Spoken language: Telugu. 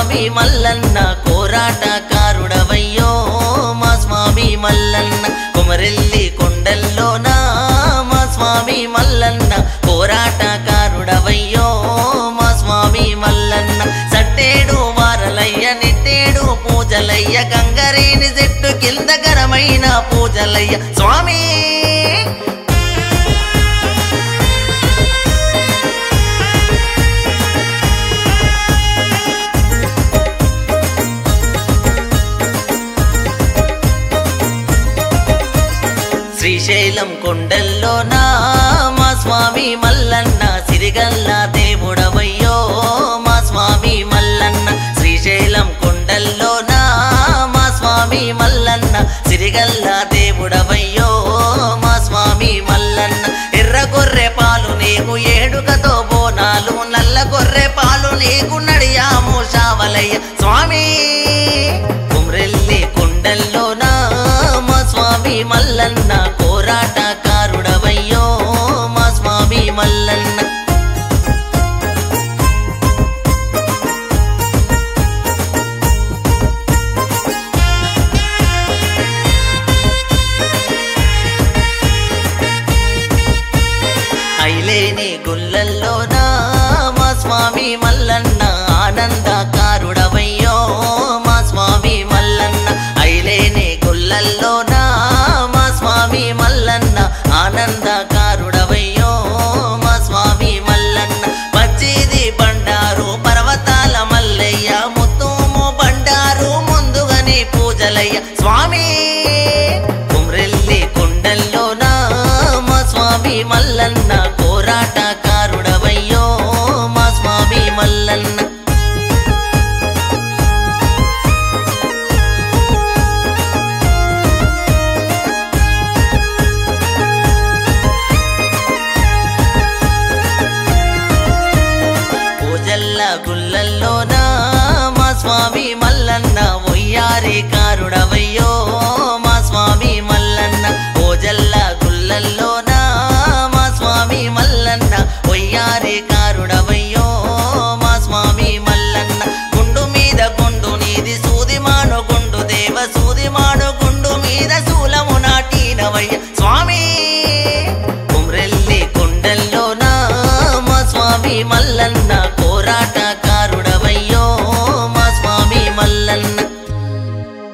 స్వామి మల్లన్న కోరాటకారుడవయ్యో మా స్వామి మల్లన్న కుమరెల్లి కొండల్లోనా మా స్వామి మల్లన్న పోరాటకారుడవయ్యో మా స్వామి మల్లన్న సట్టేడు వారలయ్య నిట్టేడు పూజలయ్య గంగరేని చెట్టు కింద ఘనమైన పూజలయ్య స్వామి శ్రీశైలం కొండల్లోనా మా స్వామి మల్లన్న సిరిగల్ల దేవుడవయ్యో మా స్వామి మల్లన్న శ్రీశైలం కొండల్లోనా మా స్వామి మల్లన్న సిరిగల్ల దేవుడవయ్యో మా స్వామి మల్లన్న ఎర్ర గొర్రె పాలు నీకు ఏడుకతో బోనాలు నల్ల గొర్రె పాలు నీకు నడియాము శావలయ్య స్వామి